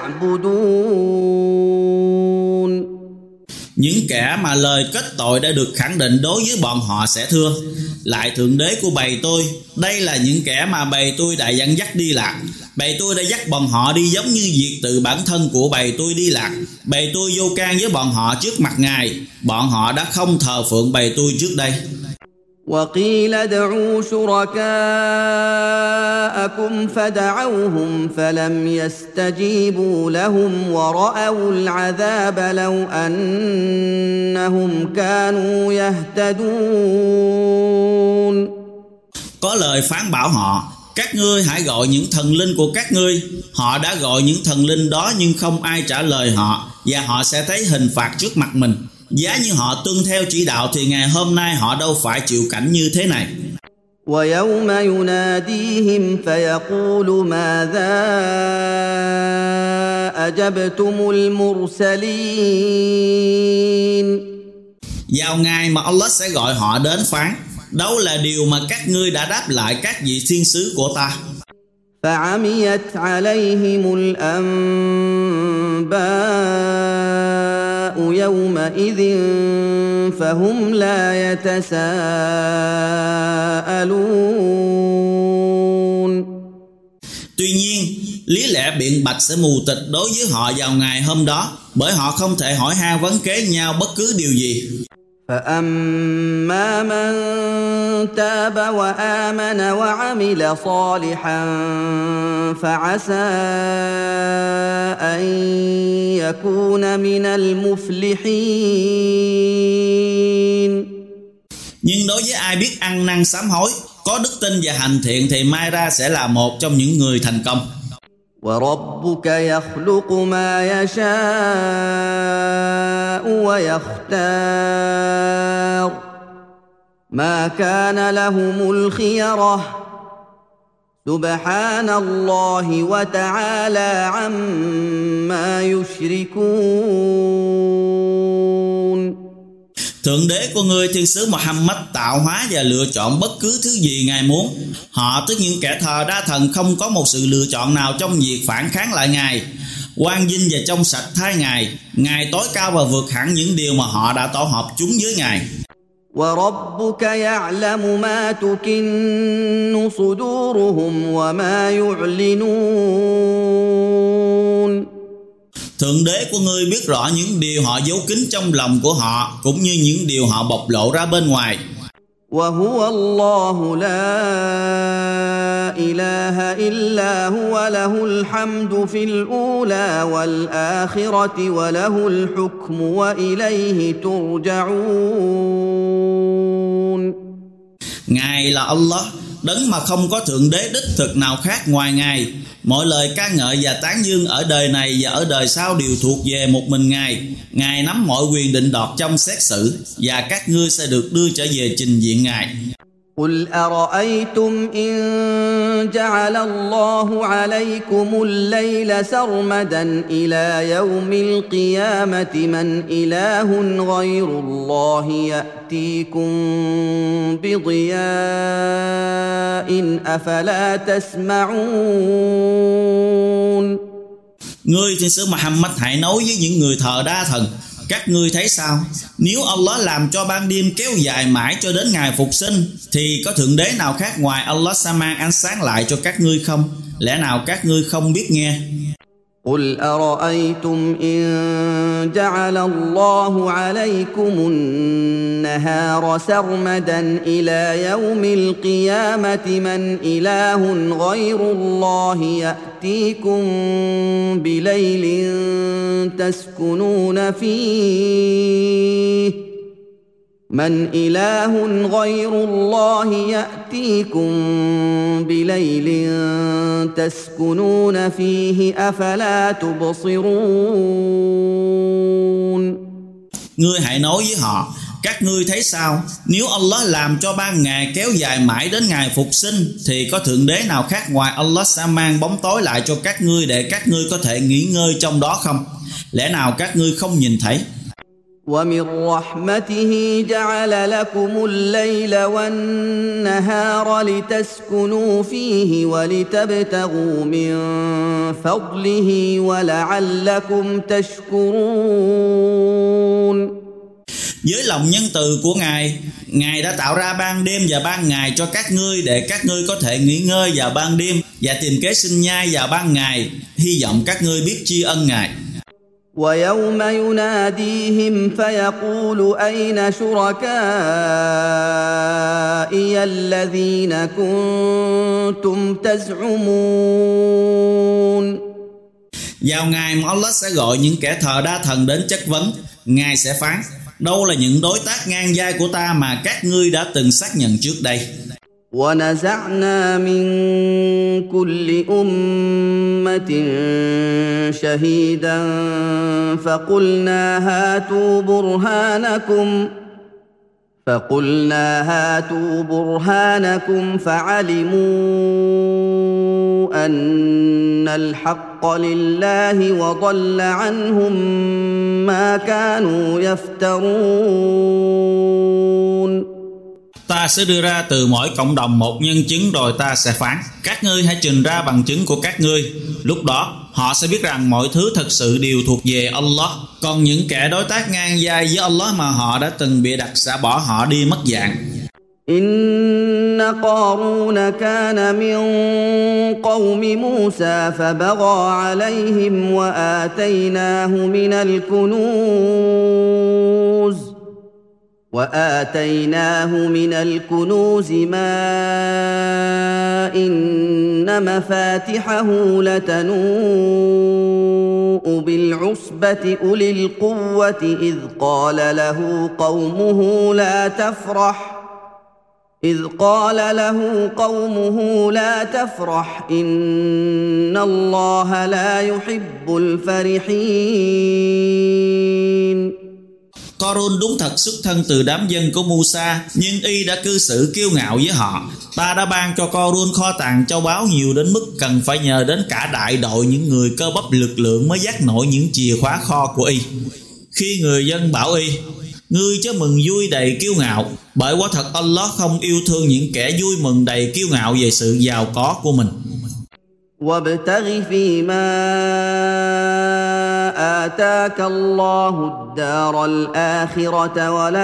يعبدون. Những kẻ mà lời kết tội đã được khẳng định đối với bọn họ sẽ thưa: lại Thượng Đế của bầy tôi, đây là những kẻ mà bầy tôi đã dẫn dắt đi lạc. Bầy tôi đã dắt bọn họ đi giống như việc tự bản thân của bầy tôi đi lạc. Bầy tôi vô can với bọn họ trước mặt Ngài. Bọn họ đã không thờ phượng bầy tôi trước đây. وَقِيلَ ادْعُوا شُرَكَاءَكُمْ فَدَعَوْهُمْ فَلَمْ يَسْتَجِيبُوا لَهُمْ وَرَأَوُا الْعَذَابَ لَوْ أَنَّهُمْ كَانُوا يَهْتَدُونَ. Có lời phán bảo họ: các ngươi hãy gọi những thần linh của các ngươi. Họ đã gọi những thần linh đó nhưng không ai trả lời họ, và họ sẽ thấy hình phạt trước mặt mình. Giá như họ tuân theo chỉ đạo thì ngày hôm nay họ đâu phải chịu cảnh như thế này. وَيَوْمَ يُنَادِيهِمْ فَيَقُولُ مَاذَا أَجَبْتُمُ الْمُرْسَلِينَ. Vào ngày mà Allah sẽ gọi họ đến phán: đâu là điều mà các ngươi đã đáp lại các vị thiên sứ của ta? فَعَمِيَتْ عَلَيْهِمُ الْأَنبَاءُ يَوْمَئِذٍ فَهُمْ لَا يَتَسَاءَلُونَ. Tuy nhiên, lý lẽ biện bạch sẽ mù tịch đối với họ vào ngày hôm đó, bởi họ không thể hỏi han vấn kế nhau bất cứ điều gì. فَأَمَّا مَن تَابَ وَآمَنَ وَعَمِلَ صَالِحًا فَعَسَىٰ أَن يَكُونَ مِنَ الْمُفْلِحِينَ. Nhưng đối với ai biết ăn năn sám hối, có đức tin và hành thiện thì mai ra sẽ là một trong những người thành công. وَرَبُّكَ يَخْلُقُ مَا يَشَاءُ وَيَخْتَارُ مَا كَانَ لَهُمُ الْخِيَرَةُ سُبْحَانَ اللَّهِ وَتَعَالَى عَمَّا يُشْرِكُونَ. Thượng Đế của ngươi thiên sứ Muhammad tạo hóa và lựa chọn bất cứ thứ gì Ngài muốn. Họ tức những kẻ thờ đa thần không có một sự lựa chọn nào trong việc phản kháng lại Ngài. Quang vinh và trong sạch thay Ngài. Ngài tối cao và vượt hẳn những điều mà họ đã tổ hợp chúng với Ngài. وَرَبُّكَ يَعْلَمُ مَا تُكِنُّ صُدُورُهُمْ وَمَا يُعْلِنُونَ. Thượng Đế của ngươi biết rõ những điều họ giấu kín trong lòng của họ, cũng như những điều họ bộc lộ ra bên ngoài. وَهُوَ اللَّهُ لَا إِلَٰهَ إِلَّا هُوَ لَهُ الْحَمْدُ فِي الْأُولَىٰ وَالْآخِرَةِ وَلَهُ الْحُكْمُ وَإِلَيْهِ تُرْجَعُونَ. Ngài là Allah, đấng mà không có thượng đế đích thực nào khác ngoài Ngài. Mọi lời ca ngợi và tán dương ở đời này và ở đời sau đều thuộc về một mình Ngài. Ngài nắm mọi quyền định đoạt trong xét xử, và các ngươi sẽ được đưa trở về trình diện Ngài. قُلْ أَرَأَيْتُمْ إِن جَعَلَ اللَّهُ عَلَيْكُمُ اللَّيْلَ سَرْمَدًا إِلَى يَوْمِ الْقِيَامَةِ مَنْ إِلَٰهٌ غَيْرُ اللَّهِ يَأْتِيكُم بِضِيَاءٍ أَفَلَا تَسْمَعُونَ. Ngươi thiên sứ Muhammad hãy nói với những người thờ đa thần: Các ngươi thấy sao? Nếu Allah làm cho ban đêm kéo dài mãi cho đến ngày phục sinh, thì có thượng đế nào khác ngoài Allah sẽ mang ánh sáng lại cho các ngươi không? Lẽ nào các ngươi không biết nghe? قل أرأيتم إن جعل الله عليكم النهار سرمدا إلى يوم القيامة من إله غير الله يأتيكم بليل تسكنون فيه من إله غير الله يأتيكم بليل تسكنون فيه أفلا تبصرون. Ngươi hãy nói với họ, các ngươi thấy sao? Nếu Allah làm cho ban ngày kéo dài mãi đến ngày phục sinh, thì có thượng đế nào khác ngoài Allah sẽ mang bóng tối lại cho các ngươi để các ngươi có thể nghỉ ngơi trong đó không? Lẽ nào các ngươi không nhìn thấy? ومن رحمته جعل لكم الليل والنهار لتسكنوا فيه ولتبتغوا من فضله ولعلكم تشكرون. Với lòng nhân từ của Ngài, Ngài đã tạo ra ban đêm và ban ngày cho các ngươi để các ngươi có thể nghỉ ngơi vào ban đêm và tìm kế sinh nhai vào ban ngày. Hy vọng các ngươi biết tri ân Ngài. ويوم يناديهم فيقول أين شركائي الذين كنتم تزعمون. Vào ngày mà Allah sẽ gọi những kẻ thờ đa thần đến chất vấn, Ngài sẽ phán: đâu là những đối tác ngang vai của ta mà các ngươi đã từng xác nhận trước đây? ونزعنا من كل أمة شهيدا فقلنا هاتوا برهانكم فعلموا أن الحق لله وضل عنهم ما كانوا يفترون. Ta sẽ đưa ra từ mỗi cộng đồng một nhân chứng, rồi ta sẽ phán: các ngươi hãy trình ra bằng chứng của các ngươi. Lúc đó họ sẽ biết rằng mọi thứ thật sự đều thuộc về Allah. Còn những kẻ đối tác ngang vai với Allah mà họ đã từng bịa đặt sẽ bỏ họ đi mất dạng. إن قارون كان من قوم موسى فبغى عليهم وآتيناه من الكنوز ما إن مفاتحه لتنوء بالعصبة أولي القوة إذ قال له قومه لا تفرح إن الله لا يحب الفرحين. Corun đúng thật xuất thân từ đám dân của Musa, nhưng y đã cư xử kiêu ngạo với họ. Ta đã ban cho Corun kho tàng châu báu nhiều đến mức cần phải nhờ đến cả đại đội những người cơ bắp lực lượng mới dắt nổi những chìa khóa kho của y. Khi người dân bảo y: ngươi chớ mừng vui đầy kiêu ngạo, bởi quả thật Allah không yêu thương những kẻ vui mừng đầy kiêu ngạo về sự giàu có của mình. وابتغ فيما آتاك الله الدار الآخرة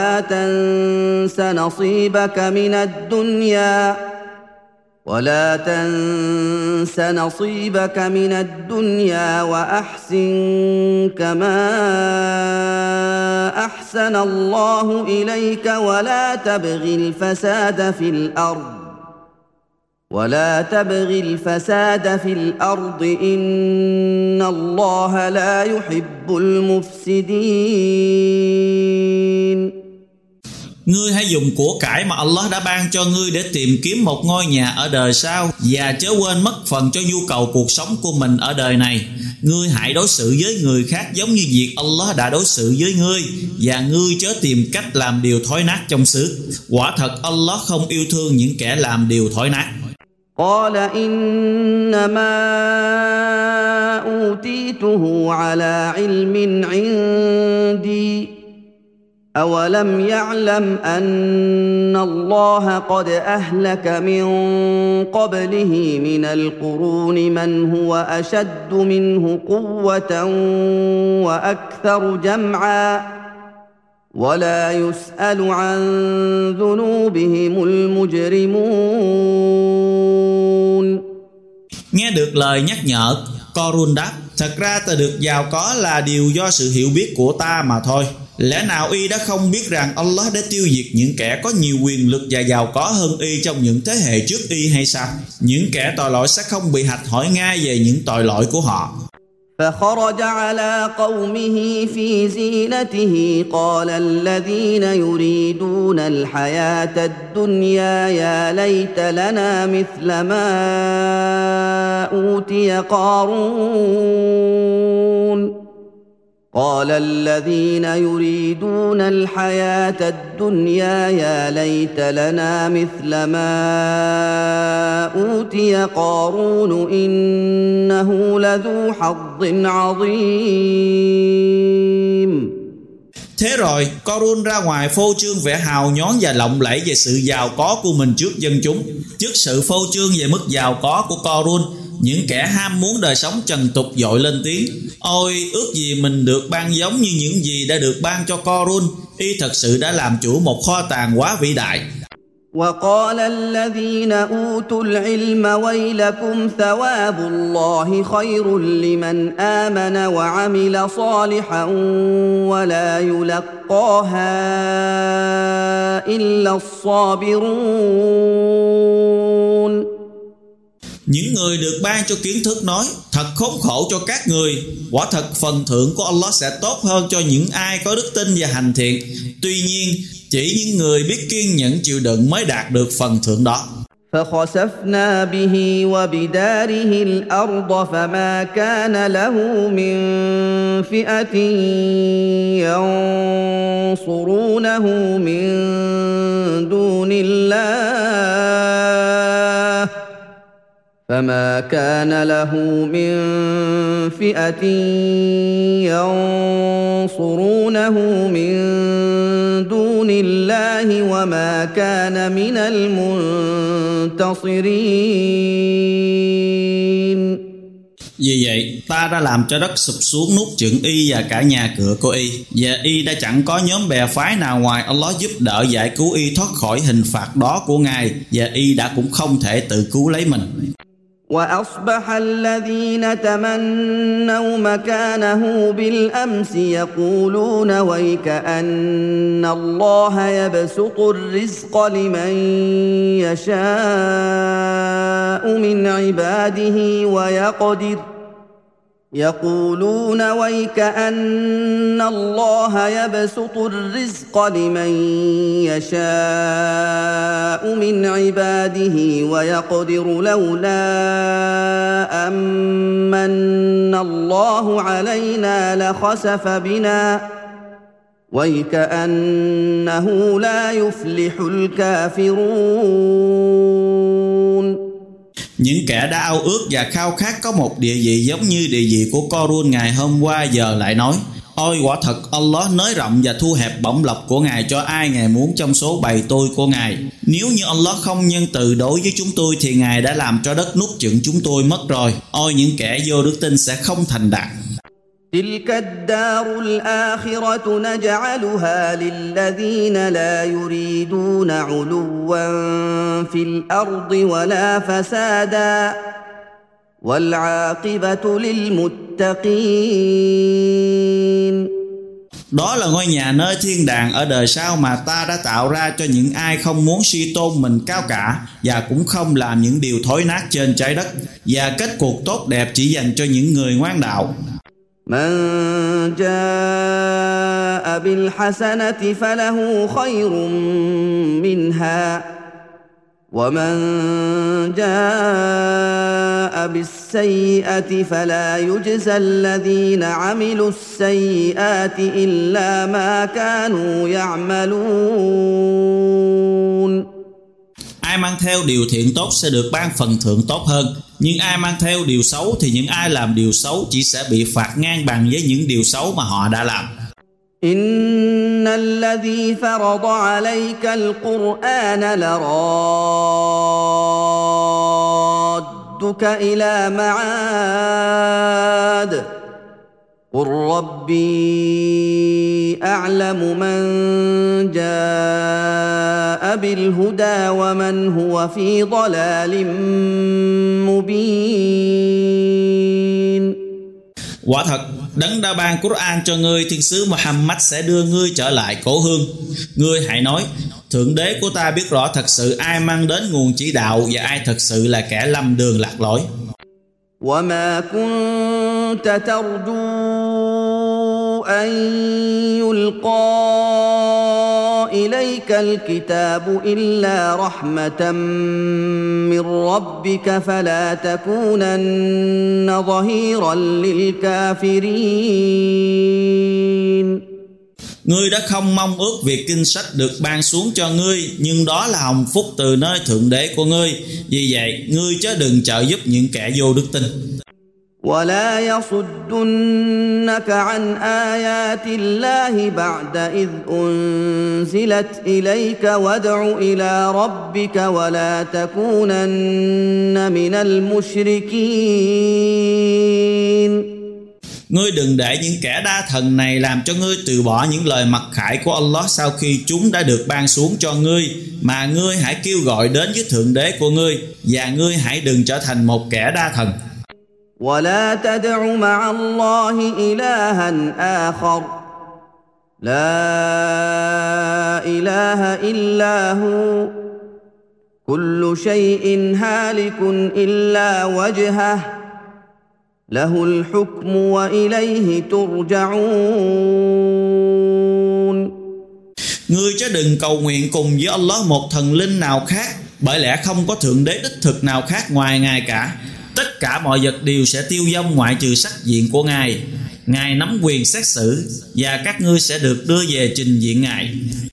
ولا تنس نصيبك من الدنيا وأحسن كما أحسن الله إليك ولا تبغ الفساد في الأرض إن الله لا يحب المفسدين. Ngươi hãy dùng của cải mà Allah đã ban cho ngươi để tìm kiếm một ngôi nhà ở đời sau, và chớ quên mất phần cho nhu cầu cuộc sống của mình ở đời này. Ngươi hãy đối xử với người khác giống như việc Allah đã đối xử với ngươi, và ngươi chớ tìm cách làm điều thối nát trong xứ. Quả thật Allah không yêu thương những kẻ làm điều thối nát. قال إنما أوتيته على علم عندي أولم يعلم أن الله قد أهلك من قبله من القرون من هو أشد منه قوة وأكثر جمعا ولا يسأل عن ذنوبهم المجرمون. Nghe được lời nhắc nhở, Corun đáp: thật ra ta được giàu có là điều do sự hiểu biết của ta mà thôi. Lẽ nào y đã không biết rằng Allah đã tiêu diệt những kẻ có nhiều quyền lực và giàu có hơn y trong những thế hệ trước y hay sao? Những kẻ tội lỗi sẽ không bị hạch hỏi ngay về những tội lỗi của họ. فخرج على قومه في زينته قال الذين يريدون الحياة الدنيا يا ليت لنا مثل ما أوتي قارون قال الذين يريدون الحياة الدنيا يا ليت لنا مثل ما أوتي قارون إنه لذو حظ عظيم. Thế rồi Corun ra ngoài phô trương vẻ hào nhoáng và lộng lẫy về sự giàu có của mình trước dân chúng. Trước sự phô trương về mức giàu có của Corun, những kẻ ham muốn đời sống trần tục dội lên tiếng: ôi, ước gì mình được ban giống như những gì đã được ban cho Corun. Y thật sự đã làm chủ một kho tàng quá vĩ đại. وقال الذين أوتوا العلم ويلكم ثواب الله خير لمن آمن وعمل صالحا ولا يلقاها إلا الصابرون. Những người được ban cho kiến thức nói: thật khốn khổ cho các người, quả thật phần thưởng của Allah sẽ tốt hơn cho những ai có đức tin và hành thiện. Tuy nhiên, chỉ những người biết kiên nhẫn chịu đựng mới đạt được phần thưởng đó. فخسفنا به وبداره الأرض فما كان له من فئة ينصرونه من دون الله فما كان له من فئة ينصرونه من دون الله وما كان من المنتصرين. Vì vậy, ta đã làm cho đất sụp xuống nuốt chửng y và cả nhà cửa của y, và y đã chẳng có nhóm bè phái nào ngoài Allah giúp đỡ giải cứu y thoát khỏi hình phạt đó của Ngài, và y đã cũng không thể tự cứu lấy mình. وأصبح الذين تمنوا مكانه بالأمس يقولون ويكأن الله يبسط الرزق لمن يشاء من عباده ويقدر يقولون ويكأن الله يبسط الرزق لمن يشاء من عباده ويقدر لولا أمن الله علينا لخسف بنا ويكأنه لا يفلح الكافرون. Những kẻ đã ao ước và khao khát có một địa vị giống như địa vị của Corun ngày hôm qua giờ lại nói: ôi, quả thật Allah nới rộng và thu hẹp bổng lộc của Ngài cho ai Ngài muốn trong số bầy tôi của Ngài. Nếu như Allah không nhân từ đối với chúng tôi thì Ngài đã làm cho đất nuốt chửng chúng tôi mất rồi. Ôi, những kẻ vô đức tin sẽ không thành đạt. تلك الدار الآخرة نجعلها للذين لا يريدون علوا في الأرض ولا فسادا والعاقبة للمتقين. Đó là ngôi nhà nơi thiên đàng ở đời sau mà ta đã tạo ra cho những ai không muốn suy tôn mình cao cả và cũng không làm những điều thối nát trên trái đất, và kết cuộc tốt đẹp chỉ dành cho những người ngoan đạo. من جاء بالحسنة فله خير منها ومن جاء بالسيئة فلا يجزى الذين عملوا السيئات إلا ما كانوا يعملون. Ai mang theo điều thiện tốt sẽ được ban phần thưởng tốt hơn, nhưng ai mang theo điều xấu thì những ai làm điều xấu chỉ sẽ bị phạt ngang bằng với những điều xấu mà họ đã làm. إن الذي فرض عليك القرآن لرادك إلى معاد قل ربي أعلم من جاء بالهدى ومن هو في ضلال مبين. Quả thật, Đấng đã ban Quran cho ngươi, thiên sứ Muhammad sẽ đưa ngươi trở lại cố hương. Ngươi hãy nói, Thượng Đế của ta biết rõ thật sự ai mang đến nguồn chỉ đạo và ai thật sự là kẻ lầm đường lạc lối. وما كنت ترجو أن يلقى إليك الكتاب إلا رحمة من ربك فلا تكونن ظهيرا للكافرين. Ngươi đã không mong ước việc kinh sách được ban xuống cho ngươi, nhưng đó là hồng phúc từ nơi Thượng Đế của ngươi. Vì vậy, ngươi chớ đừng trợ giúp những kẻ vô đức tin. ولا يصدنك عن آيات الله بعد إذ أنزلت إليك وادع إلى ربك ولا تكونن من المشركين. Ngươi đừng để những kẻ đa thần này làm cho ngươi từ bỏ những lời mặc khải của Allah sau khi chúng đã được ban xuống cho ngươi, mà ngươi hãy kêu gọi đến với Thượng Đế của ngươi, và ngươi hãy đừng trở thành một kẻ đa thần. ولا تدع مع الله إلها آخر لا إله إلا هو كل شيء هالك إلا وجهه له الحكم وإليه ترجعون. Ngươi chớ đừng cầu nguyện cùng với Allah một thần linh nào khác, bởi lẽ không có Thượng Đế đích thực nào khác ngoài Ngài cả. Tất cả mọi vật đều sẽ tiêu vong ngoại trừ sắc diện của Ngài. Ngài nắm quyền xét xử, và các ngươi sẽ được đưa về trình diện Ngài.